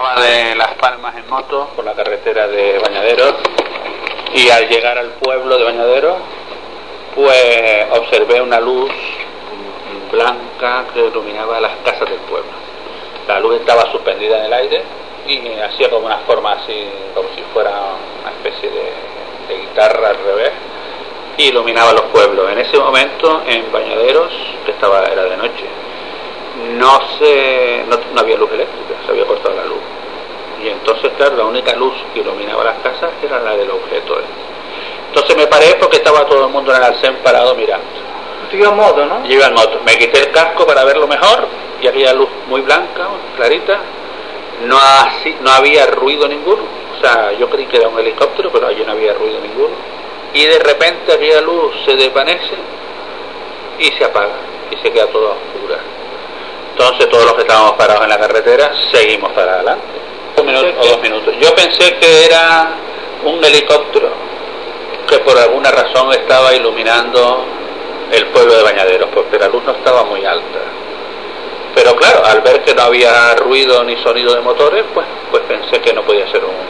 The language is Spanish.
Bajaba de Las Palmas en moto por la carretera de Bañaderos y al llegar al pueblo de Bañaderos pues observé una luz blanca que iluminaba las casas del pueblo. La luz estaba suspendida en el aire y hacía como una forma así, como si fuera una especie de guitarra al revés, y iluminaba los pueblos. En ese momento en Bañaderos, que era de noche, no había luz eléctrica, se había cortado la luz, y entonces claro, la única luz que iluminaba las casas era la del objeto. Entonces me paré porque estaba todo el mundo en el arcén parado mirando. ¿Tú ibas en moto, no? Yo iba en moto, me quité el casco para verlo mejor y aquella luz muy blanca, clarita, no había ruido ninguno, o sea, yo creí que era un helicóptero, pero allí no había ruido ninguno, y de repente aquella luz se desvanece y se apaga y se queda toda oscura. Entonces todos los que estábamos parados en la carretera seguimos para adelante, 1 minuto o 2 minutos. Yo pensé que era un helicóptero que por alguna razón estaba iluminando el pueblo de Bañaderos, porque la luz no estaba muy alta. Pero claro, al ver que no había ruido ni sonido de motores, pues pensé que no podía ser un